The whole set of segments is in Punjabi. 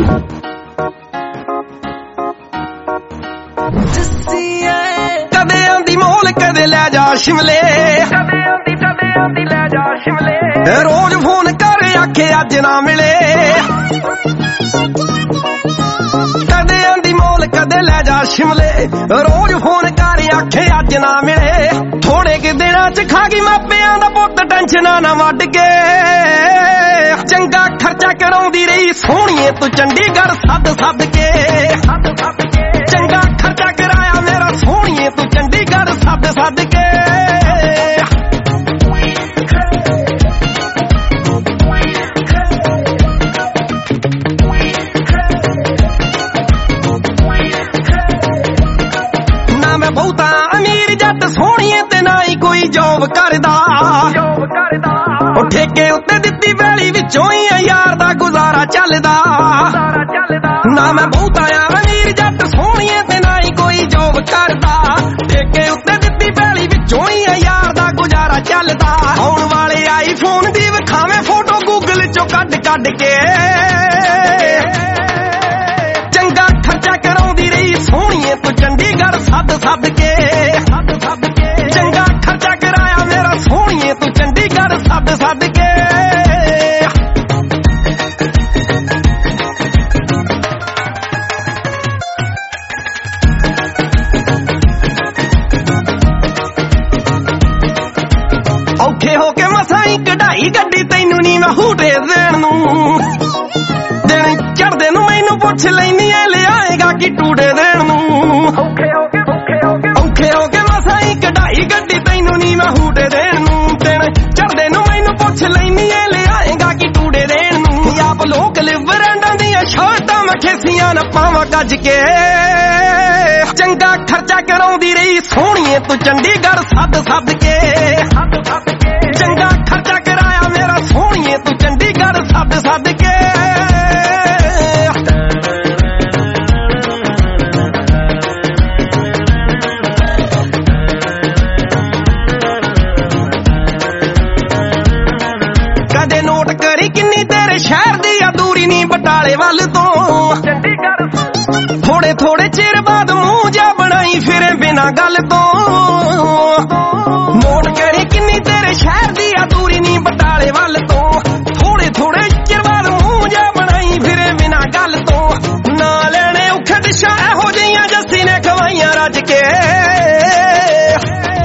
ਕਦੇ ਆਂਦੀ ਮੋਲ ਕਦੇ ਲੈ ਜਾ ਸ਼ਿਮਲੇ, ਰੋਜ਼ ਫੋਨ ਕਰ ਆਖੇ ਅੱਜ ਨਾ ਮਿਲੇ। ਕਦੇ ਆਂਦੀ ਮੋਲ ਕਦੇ ਲੈ ਜਾ ਸ਼ਿਮਲੇ, ਰੋਜ਼ ਫੋਨ ਕਰ ਆਖੇ ਅੱਜ ਨਾ ਮਿਲੇ। ਥੋੜੇ ਕਿ ਦਿਨਾਂ ਚ ਖਾ ਗਈ ਮਾਪਿਆਂ ਦਾ ਪੁੱਤ ਟੈਨਸ਼ਨਾਂ ਨਾ ਵੱਢ ਕੇ। ਚੰਗਾ ਖਰਚਾ ਕਰਾਉਂਦੀ ਰਹੀ ਸੋਹਣੀਏ ਤੂੰ ਚੰਡੀਗੜ੍ਹ ਸੱਦ ਕੇ। ਚੰਗਾ ਖਰਚਾ ਕਰਾਇਆ ਮੇਰਾ ਸੋਹਣੀਏ ਤੂੰ ਚੰਡੀਗੜ੍ਹ ਸੱਦ ਕੇ। ਨਾ ਮੈਂ ਬਹੁਤਾ ਅਮੀਰ ਜੱਟ ਸੋਹਣੀਏ ਤੇ ਨਾ ਹੀ ਕੋਈ ਜੋਬ ਕਰਦਾ। ਉਹ ਠੇਕੇ ਉੱਤੇ ਦਿੱਤੀ ਵੈਲੀ ਵਿੱਚੋਂ ਹੀ ਯਾਰ ਦਾ ਗੁਜ਼ਾਰਾ ਚੱਲਦਾ। ਨਾ ਮੈਂ ਬਹੁਤਾ ਅਮੀਰ ਜੱਟ ਸੋਹਣੀਏ ਤੇ ਨਾ ਹੀ ਕੋਈ ਜੋਬ ਕਰਦਾ। ਠੇਕੇ ਉੱਤੇ ਦਿੱਤੀ ਵੈਲੀ ਵਿੱਚੋਂ ਹੀ ਯਾਰ ਦਾ ਗੁਜ਼ਾਰਾ ਚੱਲਦਾ। ਆਉਣ ਵਾਲੇ ਆਈਫੋਨ ਦੀ ਵਿਖਾਵੇਂ ਫੋਟੋ ਗੂਗਲ ਚੋਂ ਕੱਢ ਕੇ। ਚੰਗਾ ਖਰਚਾ ਕਰਾਉਂਦੀ ਰਹੀ ਸੋਹਣੀਏ ਤੂੰ ਚੰਡੀਗੜ੍ਹ ਸੱਦ ਕੇ। ਚੰਗਾ ਖਰਚਾ ਕਰਾਇਆ ਮੇਰਾ ਸੋਹਣੀਏ ਤੂੰ ਚੰਡੀਗੜ੍ਹ ਸੱਦ ਕੇ। ਔਖੇ ਹੋ ਕੇ ਮਸਾਂ ਹੀ ਕਢਾਈ ਗੱਡੀ ਤੈਨੂੰ ਨੀ ਮੈਂ ਹੂਟੇ ਦੇਣ ਨੂੰ। ਦਿਨ ਚੜਦੇ ਨੂੰ ਮੈਨੂੰ ਪੁੱਛ ਲੈਨੀ ਐ ਲਿਆਏਗਾ ਕੀ ਟੂੜੇ ਦੇਣ ਨੂੰ। ਔਖੇ ਹੋ ਕੇ ਮਸਾਂ ਹੀ ਕਢਾਈ ਗੱਡੀ ਤੈਨੂੰ ਨੀ ਮੈਂ ਹੂਟੇ ਦੇਣ ਨੂੰ। ਦਿਨ ਚੜਦੇ ਨੂੰ ਮੈਨੂੰ ਪੁੱਛ ਲੈਨੀ ਐ ਲਿਆਏਗਾ ਕੀ ਟੂੜੇ ਦੇਣ ਨੂੰ। ਆਪ ਲੋਕ ਲਿਵਰਾਂਡਾਂ ਦੀਆਂ ਸ਼ਰਟਾਂ ਮੈਂ ਖੇਸੀਆਂ ਨਾ ਪਾਵਾਂ ਗੱਜ ਕੇ। ਚੰਗਾ ਖਰਚਾ ਕਰਾਉਂਦੀ ਰਹੀ ਸੋਹਣੀਏ ਤੂੰ ਚੰਡੀਗੜ੍ਹ ਸੱਦ ਕੇ। ਚੰਗਾ ਖਰਚਾ ਕਰਾਇਆ ਮੇਰਾ ਸੋਹਣੀਏ ਤੂੰ ਚੰਡੀਗੜ੍ਹ ਸੱਦ ਕੇ। ਕਦੇ ਨੋਟ ਕਰੀ ਕਿੰਨੀ ਤੇਰੇ ਸ਼ਹਿਰ ਦੀ ਆ ਦੂਰੀ ਨੀ ਬਟਾਲੇ ਵੱਲ ਤੋਂ। ਥੋੜੇ ਥੋੜੇ ਚਿਰ ਬਾਅਦ ਮੂੰਹ ਜਾ ਬਣਾਈ ਫਿਰੇ ਬਿਨਾਂ ਗੱਲ ਤੋਂ। ਨੋਟ ਕਰੀ ਕਿੰਨੀ ਤੇਰੇ ਸ਼ਹਿਰ ਦੀ ਆ ਦੂਰੀ ਨੀ ਬਟਾਲੇ ਵੱਲ ਤੋਂ। ਥੋੜੇ ਥੋੜੇ ਚਿਰ ਬਾਅਦ ਮੂੰਹ ਜਾ ਬਣਾਈ ਫਿਰੇ ਬਿਨਾਂ ਗੱਲ ਤੋਂ। ਨਾ ਲੈਣੇ ਔਖੇ ਦਿਸ਼ਾ ਇਹੋ ਜਿਹੀਆਂ ਜੱਸੀ ਨੇ ਖਵਾਈਆਂ ਰੱਜ ਕੇ।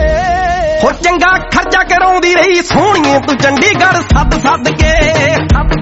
ਹੋ ਚੰਗਾ ਖਰਚਾ ਕਰਾਉਂਦੀ ਰਹੀ ਸੋਹਣੀਏ ਤੂੰ ਚੰਡੀਗੜ੍ਹ ਸੱਦ ਕੇ।